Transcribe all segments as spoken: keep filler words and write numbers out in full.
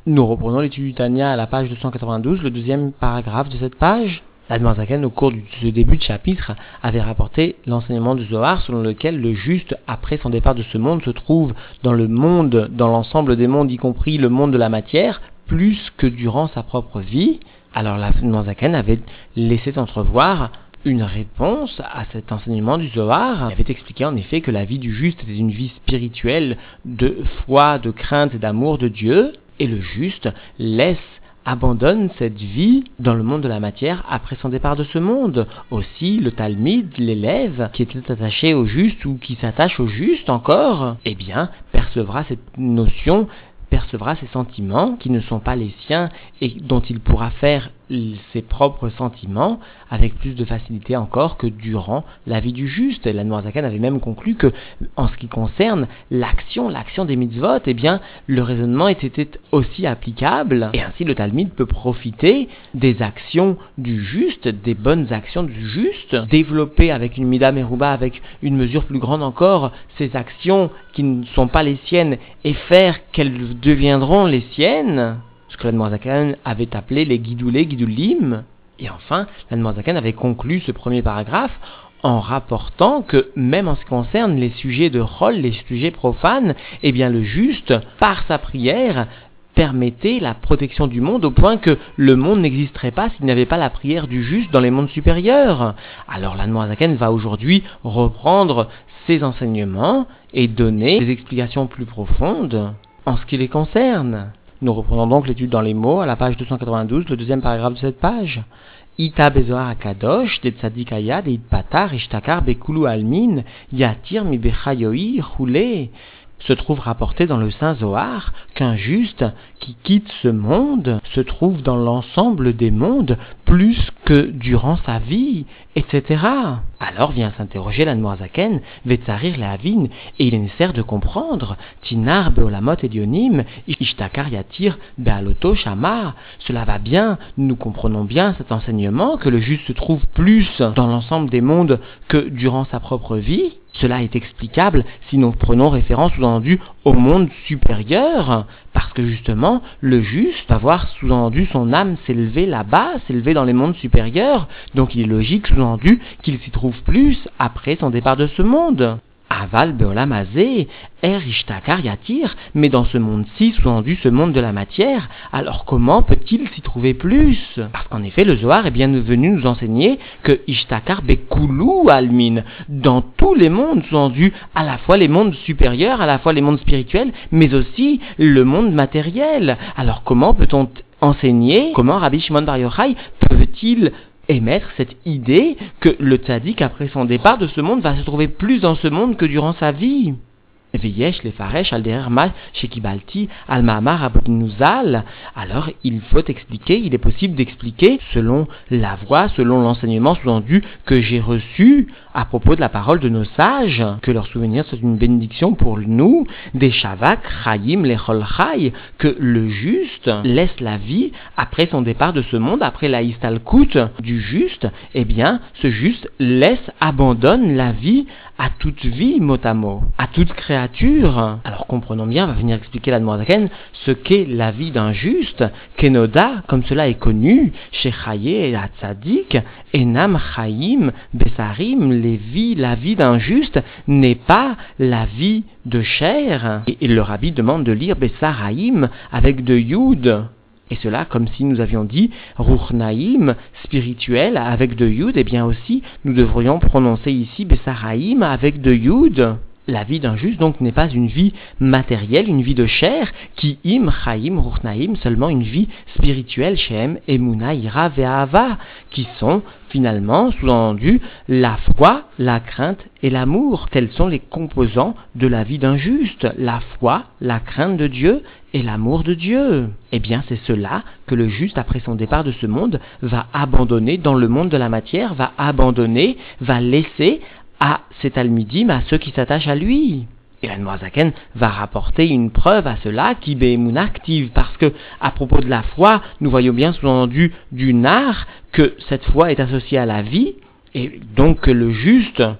Nous reprenons l'étude du Tanya à la page deux cent quatre-vingt-douze, le deuxième paragraphe de cette page. L'Admor Zaken, au cours de ce début de chapitre, avait rapporté l'enseignement du Zohar selon lequel le juste, après son départ de ce monde, se trouve dans le monde, dans l'ensemble des mondes, y compris le monde de la matière, plus que durant sa propre vie. Alors l'Admor Zaken avait laissé entrevoir une réponse à cet enseignement du Zohar. Il avait expliqué en effet que la vie du juste était une vie spirituelle de foi, de crainte et d'amour de Dieu, et le juste laisse abandonne cette vie dans le monde de la matière après son départ de ce monde. Aussi, le Talmid, l'élève, qui était attaché au juste ou qui s'attache au juste encore, eh bien, percevra cette notion, percevra ces sentiments qui ne sont pas les siens et dont il pourra faire ses propres sentiments avec plus de facilité encore que durant la vie du juste. L'Admor Zaken avait même conclu que, en ce qui concerne l'action, l'action des mitzvot, eh bien, le raisonnement était aussi applicable, et ainsi le Talmid peut profiter des actions du juste, des bonnes actions du juste, développer avec une mida meruba, avec une mesure plus grande encore, ces actions qui ne sont pas les siennes, et faire qu'elles deviendront les siennes, ce que l'Admor Zaken avait appelé les guidoulés, guidoulim. Et enfin, l'Admor Zaken avait conclu ce premier paragraphe en rapportant que, même en ce qui concerne les sujets de Chol, les sujets profanes, eh bien le juste, par sa prière, permettait la protection du monde au point que le monde n'existerait pas s'il n'y avait pas la prière du juste dans les mondes supérieurs. Alors l'Admor Zaken va aujourd'hui reprendre ces enseignements et donner des explications plus profondes en ce qui les concerne. Nous reprenons donc l'étude dans les mots à la page deux cent quatre-vingt-douze, le deuxième paragraphe de cette page. Ita bezohar akadosh de tzadik ayad et patar ishtakar bekulu almin yatir mi bechayoi roulé. Se trouve rapporté dans le Saint Zohar qu'un juste qui quitte ce monde se trouve dans l'ensemble des mondes plus que durant sa vie, et cetera. Alors vient s'interroger l'Admor Zaken, Vetzarir Lehavin, et il est nécessaire de comprendre, Tinar beolamot edionim, ishtakar yatir bealoto shamar. Cela va bien, nous comprenons bien cet enseignement, que le juste se trouve plus dans l'ensemble des mondes que durant sa propre vie. Cela est explicable si nous prenons référence sous-entendu au monde supérieur, parce que justement, le juste va voir sous-entendu son âme s'élever là-bas, s'élever dans les mondes supérieurs, donc il est logique sous-entendu qu'il s'y trouve plus après son départ de ce monde. Aval beolam hazeh, er ishtakar yatir, mais dans ce monde-ci, sous-entendu ce monde de la matière, alors comment peut-il s'y trouver plus? Parce qu'en effet, le Zohar est bien venu nous enseigner que ishtakar bekulu almin, dans tous les mondes, sous-entendu à la fois les mondes supérieurs, à la fois les mondes spirituels, mais aussi le monde matériel. Alors comment peut-on enseigner, comment Rabbi Shimon Bar Yochai peut-il émettre cette idée que le tzaddik, après son départ de ce monde, va se trouver plus dans ce monde que durant sa vie? Veyesh lefaresh al derer ma shekibalti al ma'amar abnuzal. Alors il faut expliquer, il est possible d'expliquer selon la voie, selon l'enseignement sous-entendu que j'ai reçu à propos de la parole de nos sages, que leur souvenir soit une bénédiction pour nous, des shavak chayim lechol chay, que le juste laisse la vie après son départ de ce monde, après la istalkut du juste, eh bien ce juste laisse, abandonne la vie à toute vie, mot à mot, à toute créature. Alors comprenons bien, va venir expliquer l'Admor Zaken ce qu'est la vie d'un juste, Kenoda, comme cela est connu, chez Chaye et Hatzadik, Enam Chaim, Besarim, les vies, la vie d'un juste n'est pas la vie de chair. Et, et le rabbi demande de lire Besaraim avec de Yud. Et cela, comme si nous avions dit, Ruchnaïm, spirituel, avec de Yud, et bien aussi, nous devrions prononcer ici Besaraïm avec de Yud. La vie d'un juste, donc, n'est pas une vie matérielle, une vie de chair, qui im, chaim, ruchnaïm, seulement une vie spirituelle, shem, emuna, ira, ve'ava, qui sont, finalement, sous-entendu, la foi, la crainte et l'amour. Tels sont les composants de la vie d'un juste. La foi, la crainte de Dieu et l'amour de Dieu. Eh bien, c'est cela que le juste, après son départ de ce monde, va abandonner dans le monde de la matière, va abandonner, va laisser à ses talmidim, à ceux qui s'attachent à lui. Et l'Admor Zaken va rapporter une preuve à cela qui be'emunah active, parce que à propos de la foi, nous voyons bien sous-entendu du nar que cette foi est associée à la vie, et donc que le juste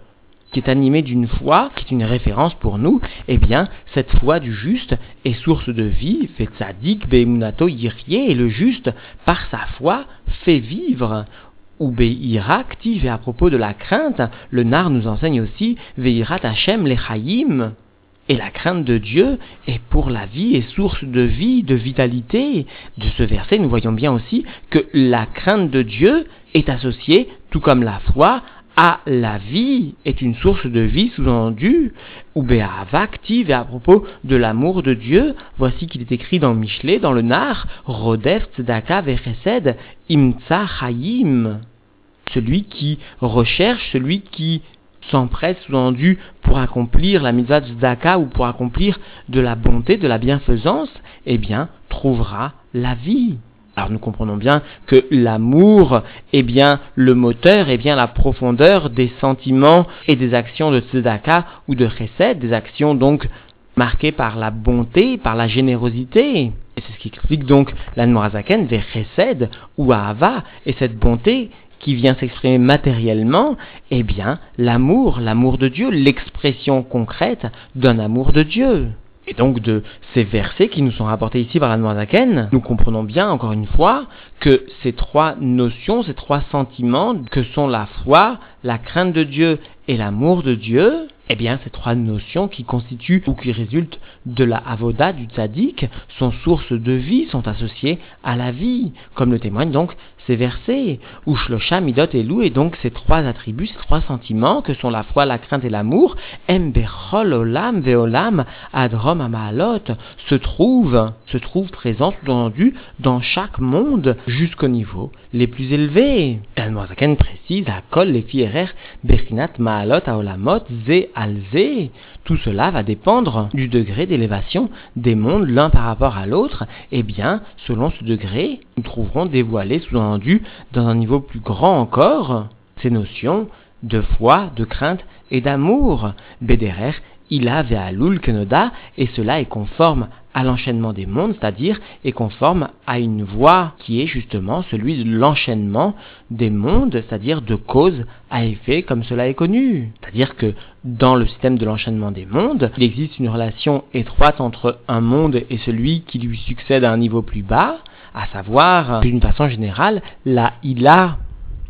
qui est animé d'une foi, qui est une référence pour nous, eh bien, cette foi du juste est source de vie, fait tzadik be'emunato yiryeh, et le juste, par sa foi, fait vivre. Ou be'ira active, et à propos de la crainte, le nar nous enseigne aussi, veirat Hashem lechayim, et la crainte de Dieu est pour la vie, est source de vie, de vitalité. De ce verset, nous voyons bien aussi que la crainte de Dieu est associée, tout comme la foi, à la vie, est une source de vie sous-entendue, ou be'ahava active, et à propos de l'amour de Dieu, voici qu'il est écrit dans Michelet, dans le Nar, Rodef tzedaka vechesed imtsa chayim, celui qui recherche, celui qui s'empresse, sous-entendu, pour accomplir la mitzvah de tzedaka ou pour accomplir de la bonté, de la bienfaisance, eh bien, trouvera la vie. Alors nous comprenons bien que l'amour est bien le moteur, est bien la profondeur des sentiments et des actions de tzedaka ou de chesed, des actions donc marquées par la bonté, par la générosité. Et c'est ce qui explique donc l'Admor HaZaken vers chesed ou ahava, et cette bonté qui vient s'exprimer matériellement, eh bien, l'amour, l'amour de Dieu, l'expression concrète d'un amour de Dieu. Et donc, de ces versets qui nous sont rapportés ici par l'Admor HaZaken, nous comprenons bien, encore une fois, que ces trois notions, ces trois sentiments, que sont la foi, la crainte de Dieu et l'amour de Dieu, eh bien, ces trois notions qui constituent ou qui résultent de la avoda du tzaddik sont source de vie, sont associées à la vie, comme le témoignent donc ces versets. Ou shlosha midot elou, et donc ces trois attributs, ces trois sentiments que sont la foi, la crainte et l'amour, em bechol olam veolam adrom amaalot, se trouvent, se trouvent présents, sous-entendu, dans chaque monde, jusqu'au niveau les plus élevés. L'Admor HaZaken précise, akol lefi erer bechinat maalot haolamot ze alze. Tout cela va dépendre du degré d'élévation des mondes l'un par rapport à l'autre. Eh bien, selon ce degré, nous trouverons dévoilé, sous-entendu, dans un niveau plus grand encore, ces notions de foi, de crainte et d'amour. Bederer, ila ve'alul kenoda, et cela est conforme à l'enchaînement des mondes, c'est-à-dire est conforme à une voie qui est justement celui de l'enchaînement des mondes, c'est-à-dire de cause à effet, comme cela est connu. C'est-à-dire que dans le système de l'enchaînement des mondes, il existe une relation étroite entre un monde et celui qui lui succède à un niveau plus bas, à savoir, d'une façon générale, la ila,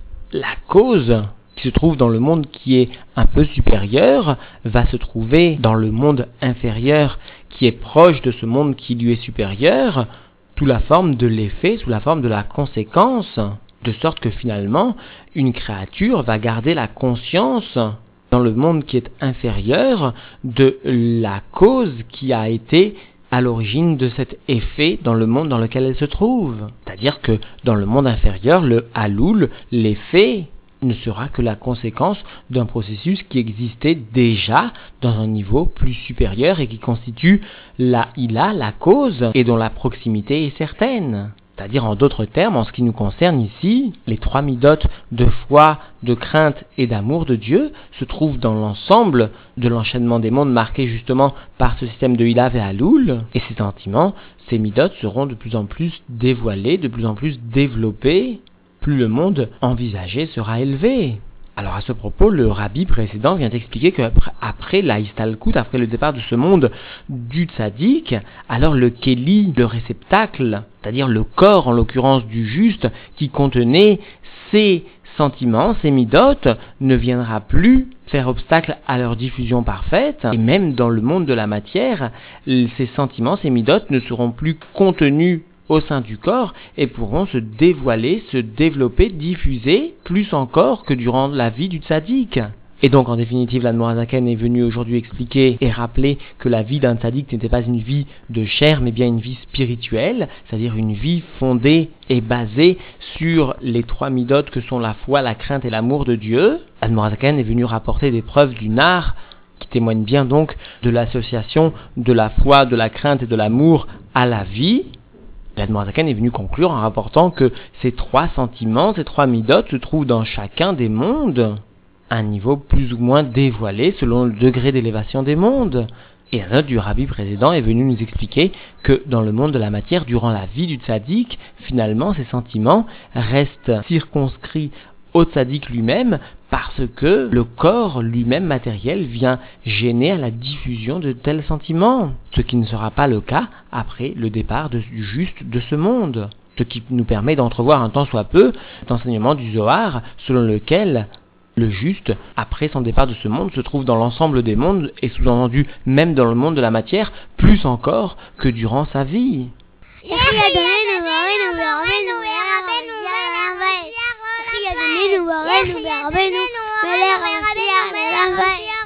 la cause qui se trouve dans le monde qui est un peu supérieur, va se trouver dans le monde inférieur qui est proche de ce monde qui lui est supérieur, sous la forme de l'effet, sous la forme de la conséquence, de sorte que finalement, une créature va garder la conscience dans le monde qui est inférieur de la cause qui a été à l'origine de cet effet dans le monde dans lequel elle se trouve. C'est-à-dire que dans le monde inférieur, le haloul, l'effet, ne sera que la conséquence d'un processus qui existait déjà dans un niveau plus supérieur et qui constitue la ila, la cause, et dont la proximité est certaine. C'est-à-dire, en d'autres termes, en ce qui nous concerne ici, les trois midotes de foi, de crainte et d'amour de Dieu se trouvent dans l'ensemble de l'enchaînement des mondes marqué justement par ce système de Ila et Haloul. Et ces sentiments, ces midotes seront de plus en plus dévoilés, de plus en plus développés, plus le monde envisagé sera élevé. Alors à ce propos, le rabbi précédent vient expliquer qu'après après la Histalkut, après le départ de ce monde du tzaddik, alors le Kéli, le réceptacle, c'est-à-dire le corps en l'occurrence du juste, qui contenait ces sentiments, ces midotes, ne viendra plus faire obstacle à leur diffusion parfaite. Et même dans le monde de la matière, ces sentiments, ces midotes ne seront plus contenus au sein du corps et pourront se dévoiler, se développer, diffuser plus encore que durant la vie du tzaddik. Et donc en définitive, l'Admor HaZaken est venu aujourd'hui expliquer et rappeler que la vie d'un tzaddik n'était pas une vie de chair mais bien une vie spirituelle, c'est-à-dire une vie fondée et basée sur les trois midotes que sont la foi, la crainte et l'amour de Dieu. L'Admor HaZaken est venu rapporter des preuves du nar qui témoignent bien donc de l'association de la foi, de la crainte et de l'amour à la vie. L'Admor HaZaken est venu conclure en rapportant que ces trois sentiments, ces trois midotes se trouvent dans chacun des mondes, à un niveau plus ou moins dévoilé selon le degré d'élévation des mondes. Et la note du rabbi précédent est venue nous expliquer que dans le monde de la matière, durant la vie du tzaddik, finalement ces sentiments restent circonscrits au tzaddik lui-même, parce que le corps lui-même matériel vient gêner à la diffusion de tels sentiments, ce qui ne sera pas le cas après le départ de, du juste de ce monde. Ce qui nous permet d'entrevoir un tant soit peu l'enseignement du Zohar, selon lequel le juste, après son départ de ce monde, se trouve dans l'ensemble des mondes, et sous-entendu même dans le monde de la matière, plus encore que durant sa vie. ربنا وربنا وربنا